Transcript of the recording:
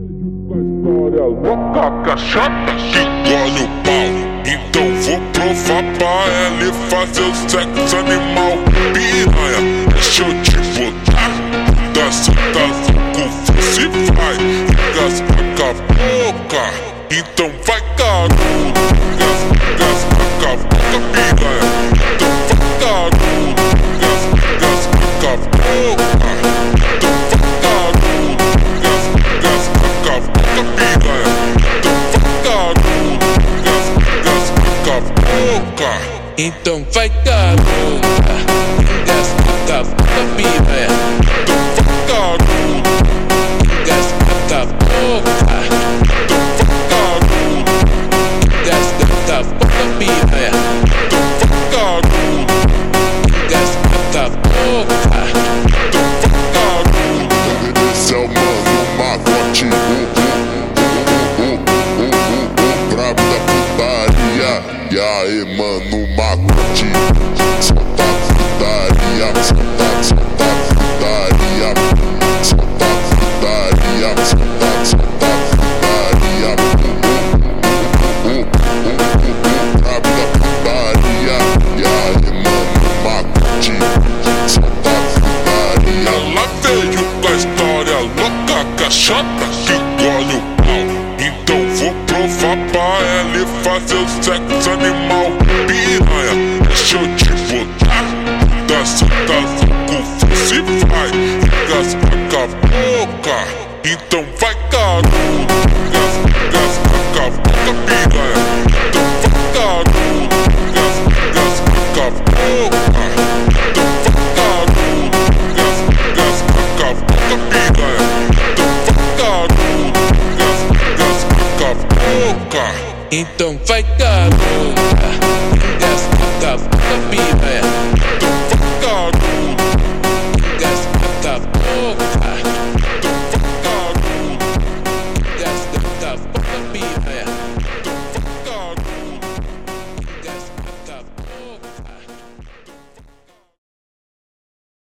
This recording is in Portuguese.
História louca, cachata que engole o pau. Então vou provar pra ela e fazer o sexo animal. Piranha, deixa eu te botar. Desce, desce, com força e vai. Engasga com a boca, então vai carudo. Engasga com a boca, piranha. Então vai carudo. Engasga com a boca, então vai carudo. Engasga com a boca, piranha. Então vai carudo. Engasga com a boca, então vai garota, engasga com a boca, piranha. então vai carudo. Engasga com a boca, Então vai carudo. engasga com a boca, piranha. Então vai carudo. Engasga com a boca. Então vai carudo. Esse é o mano Magote, o brabo da putaria. E aí, mano Magote, solta a putaria, solta a putaria, solta a putaria, solta a putaria. O brabo da putaria. E aí, mano Magote, solta a putaria. Ela veio com a história louca, cachata que engole o pau. Então vou provar pra ela e fazer o sexo animal. Piranha, deixa eu te botar. Desce, desce, com força e vai. Engasga com a boca, então vai carudo. Engasga com a boca, piranha. Então vai carudo. Engasga com a boca, então vai carudo. Engasga com a boca, piranha. Então vai carudo. Engasga com a boca, Então vai garota,